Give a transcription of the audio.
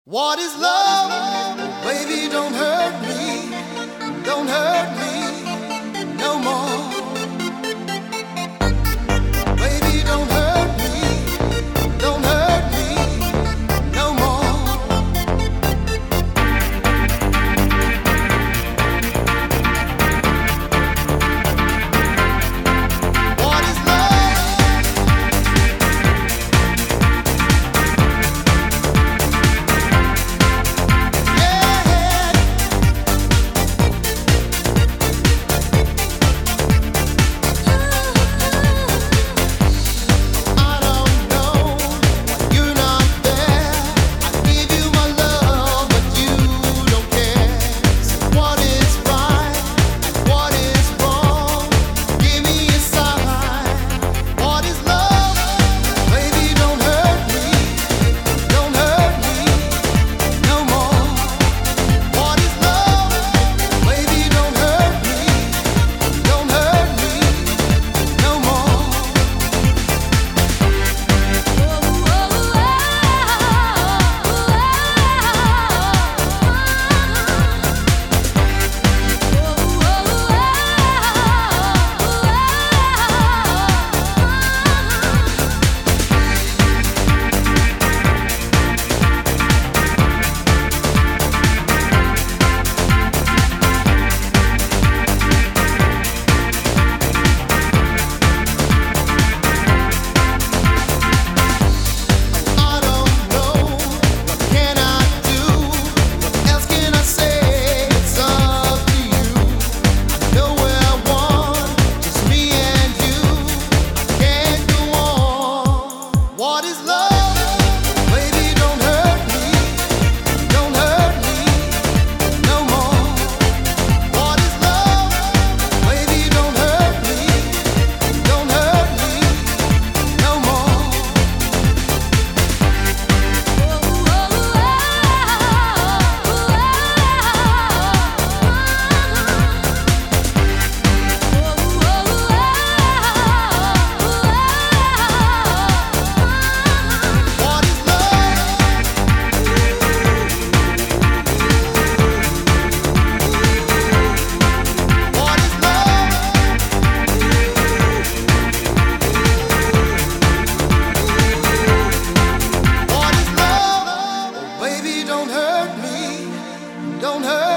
What is love? Baby, don't hurt me no more. Baby, don't hurt me no more. What is love? Yeah. I don't know, you're not there. I give you my love, but you don't care. So what is right and what is wrong? Give me a sign. What is love? Baby, don't hurt me no more. What is love? Baby, don't hurt me no more. I don't know, what can I do? What else can I say? It's up to you. I know where I want, just me and you. I can't go on. What is love? Baby, don't hurt me no more. What is love? Baby, don't hurt me no more. What is love? What is love? What is love? Oh, baby, don't hurt me. Don't hurt